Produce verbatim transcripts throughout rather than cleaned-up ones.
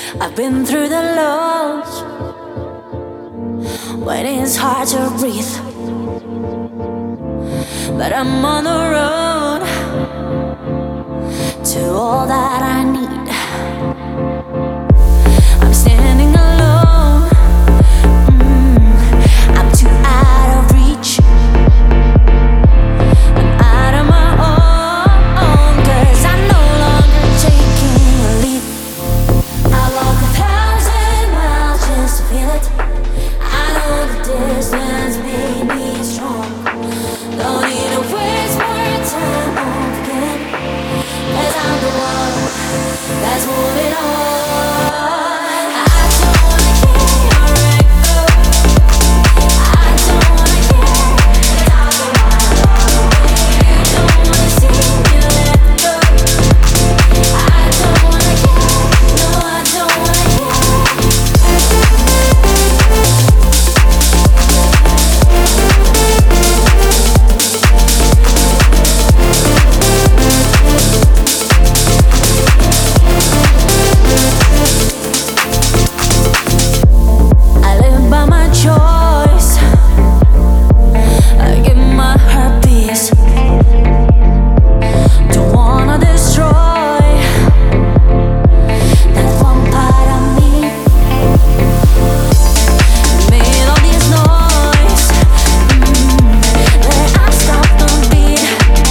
I've been through the lows when it's hard to breathe, but I'm on the road to all that I need. I'm standing alone, mm, I'm too out of reach. I'm out of my own, 'cause I'm no longer taking a leap. I walk a thousand miles just to feel it. I know the distance made me strong. Don't need to waste more time on forget, 'cause I'm the one that's moving on. I don't wanna hear your echo. I don't wanna hear the talk of my love. Don't wanna see you let go. I don't wanna hear, no, I don't wanna hear. I live by my choice. I give my heart peace. Don't wanna destroy that one part of me. Made all this noise, mm, that I stop the beat.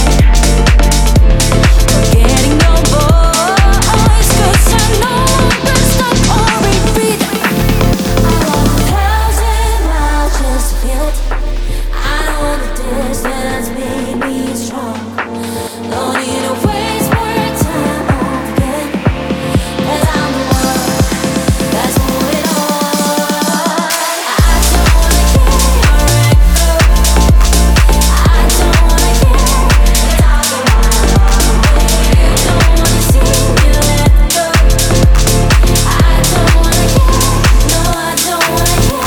Forgetting your voice, 'cause I no longer stop or repeat. I walk a thousand miles just to feel it. I know the distance made me strong. Don't need to waste more time on forget, 'cause I'm the one that's moving on. I don't wanna hear your echo. I don't wanna hear the talk of my love. Don't wanna see you let go. I don't wanna hear, no, I don't wanna hear.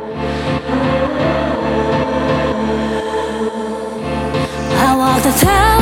I walked a thousand